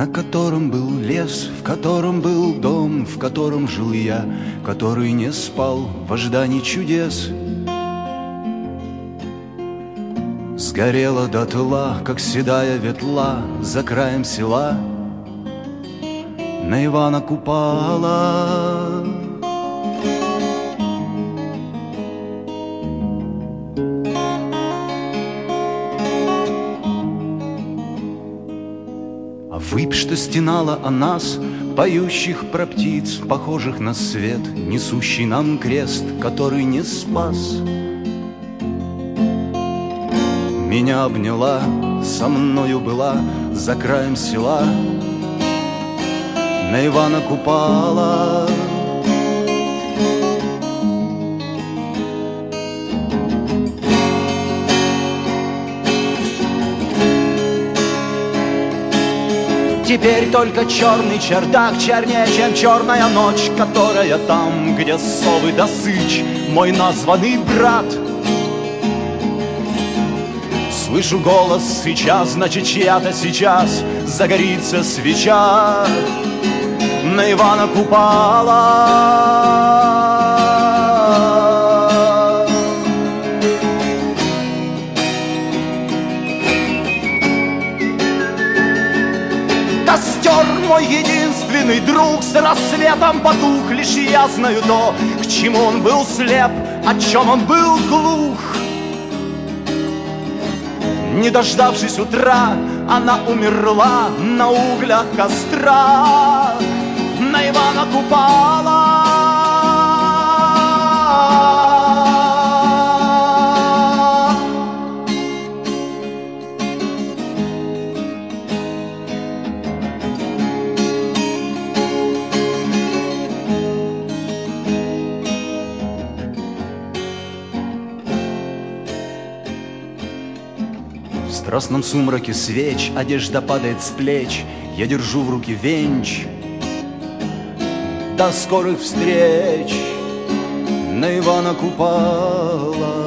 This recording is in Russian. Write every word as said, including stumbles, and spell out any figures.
на котором был лес, в котором был дом, в котором жил я, который не спал в ожидании чудес. Сгорела дотла, как седая ветла, за краем села на Ивана Купала. А выпь, что стенала о нас, поющих про птиц, похожих на свет, несущий нам крест, который не спас. Меня обняла, со мною была, за краем села на Ивана Купала. Теперь только черный чердак, чернее, чем черная ночь, которая там, где совы да сыч, мой названный брат. Слышу голос сейчас, значит, чья-то сейчас загорится свеча на Ивана Купала. Костер мой единственный друг, с рассветом потух, лишь я знаю то, к чему он был слеп, о чем он был глух. Не дождавшись утра, она умерла на углях костра на Ивана Купала. В страстном сумраке свеч одежда падает с плеч, я держу в руки венч. До скорых встреч на Ивана Купала.